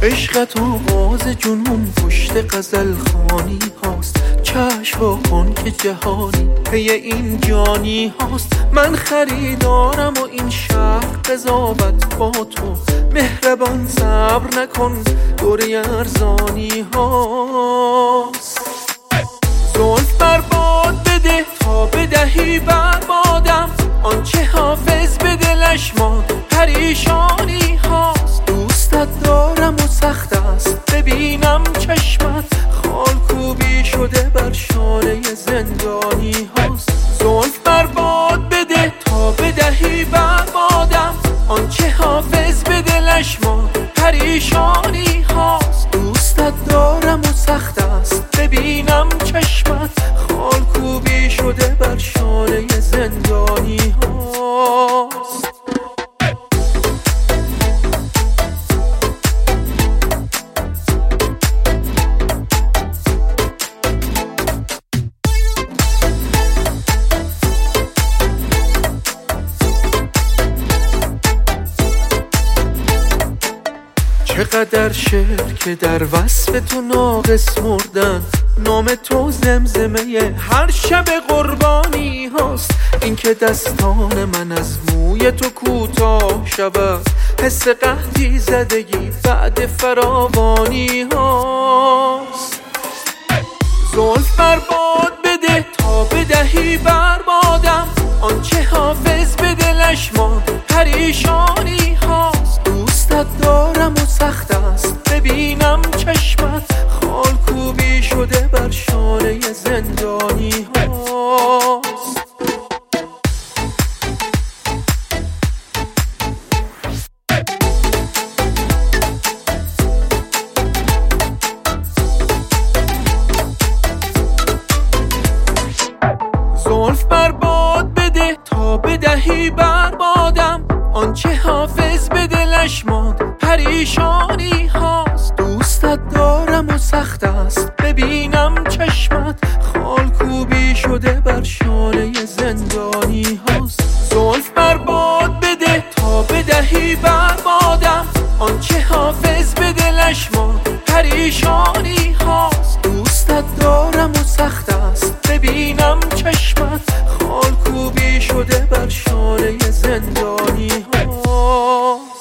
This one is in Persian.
عشقت آغاز جنون پشت غزل خانی هاست. چشم وا کن که جهانی پی این جانی هاست. من خریدارم و این شهر قضاوت با تو. مهربان صبر نکن دوره ارزانی هاست. زلف برباد بده تا بدهی بربادم. آنچه حافظ به دلش ماند پریشانی هاست. دوستت دارم و سخت است ببینم چشمت خالکوبی شده بر شانه زندانی هاست. زلف برباد بده تا بدهی بربادم. آنچه حافظ به دلش ماند پریشانی هاست. دوستت دارم و سخت است ببینم چشمت خالکوبی شده بر شانه زندانی هاست. چقدر شعر که در وصف تو ناقص مردن. نام تو زمزمه هر شب قربانی هاست. این که دستان من از موی تو کوتاه شود. حس قحطی زدگی بعد فراوانی هاست. زلف برباد بده تا بدهی بربادم. آنچه حافظ به دلش ماند پریشانی هاست. دوستت دارم و سخت است ببینم چشمت خالکوبی شده بر شانه زندانی هاست. زلف برباد بده تا بدهی بربادم. آنچه حافظ به دلش ماند پریشانی هاست. دوستت دارم و سخت است ببینم چشمت خالکوبی شده بر شانه زندانی هاست. زلف برباد بده تا بدهی بربادم. آنچه حافظ به دلش ماند پریشانی هاست. دوستت دارم و سخت است ببینم چشمت خالکوبی شده بر شانه زندانی هاست.